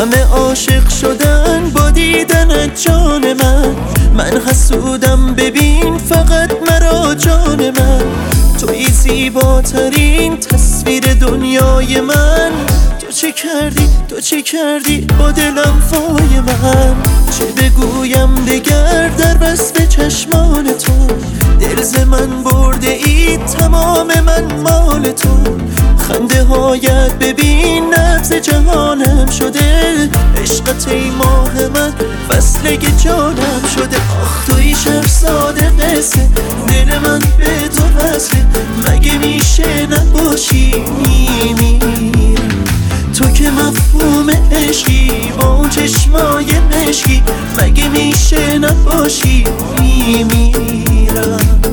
همه عاشق شدن با دیدنت جان من حسودم ببین فقط مرا جان من. توی زیباترین تصویر دنیای من. تو چه کردی با دلم فای من. چه بگویم دگر در وصف چشمان تو. دل ز من برده ای تمام من مال تو. خنده هایت ببین نبض جهانم شده. عشقت ای ماه من فصله جانم شده. آخ توی شهرزاد قصه دل من به تو وصله. مگه میشه نباشی میمیرم. تو که مفهوم عشقی با اون چشمای مشکی. مگه میشه نباشی میمیرم.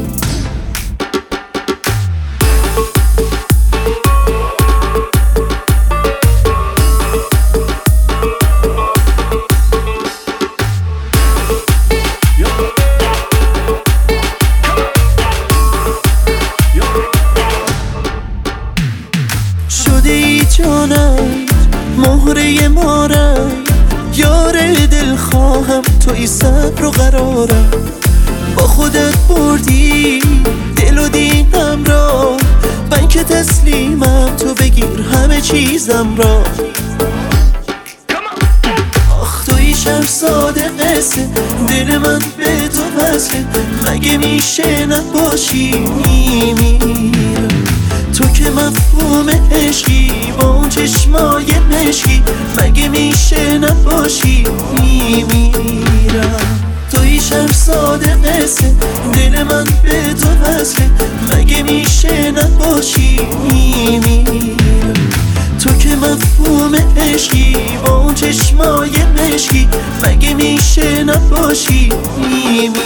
شده ای جانم مهره مارم. یار دل خواهم توی صبر و قرارم. با خودت بردی دل و دینم را. من که تسلیمم تو بگیر همه چیزم را. آخ توی شهرزاد قصه دل من به تو وصله. مگه میشه نباشی میمیرم. تو که مفهوم عشقی با اون چشمای مشکی. مگه میشه نباشی میمیرم. توی شهرزاد قصه دل من به تو وصله. مگه میشه نباشی میمیرم. تو که مفهوم عشقی با اون چشمای مشکی. مگه میشه نباشی میمیرم.